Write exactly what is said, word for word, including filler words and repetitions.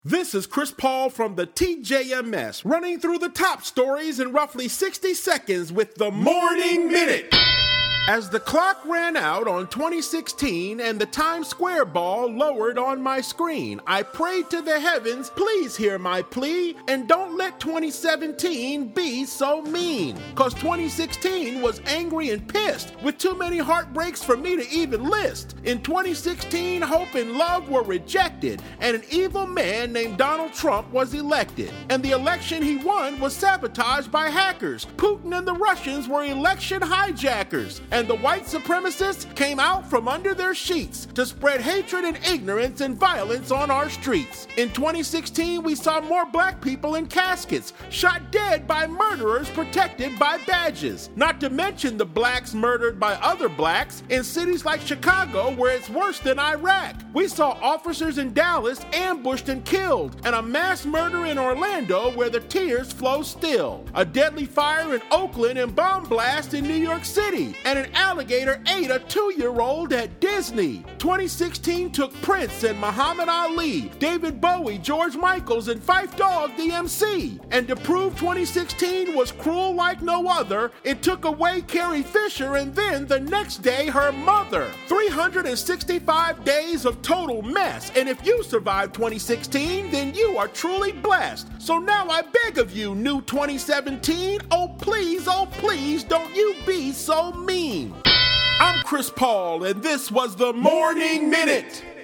This is Chris Paul from the T J M S, running through the top stories in roughly sixty seconds with the Morning Minute. As the clock ran out on twenty sixteen and the Times Square ball lowered on my screen, I prayed to the heavens, please hear my plea, and don't let twenty seventeen be so mean. Cause twenty sixteen was angry and pissed, with too many heartbreaks for me to even list. In twenty sixteen, hope and love were rejected, and an evil man named Donald Trump was elected. And the election he won was sabotaged by hackers. Putin and the Russians were election hijackers. And the white supremacists came out from under their sheets to spread hatred and ignorance and violence on our streets. In twenty sixteen, we saw more black people in caskets, shot dead by murderers protected by badges. Not to mention the blacks murdered by other blacks in cities like Chicago, where it's worse than Iraq. We saw officers in Dallas ambushed and killed, and a mass murder in Orlando where the tears flow still. A deadly fire in Oakland and bomb blast in New York City. And an alligator ate a two-year-old at Disney. twenty sixteen took Prince and Muhammad Ali, David Bowie, George Michaels, and Phife Dawg the M C. And to prove twenty sixteen was cruel like no other, it took away Carrie Fisher and then the next day her mother. three hundred sixty-five days of total mess. And if you survived twenty sixteen, then you are truly blessed. So now I beg of you, new twenty seventeen, oh please, oh please, don't you be so mean. I'm Chris Paul, and this was the Morning Minute.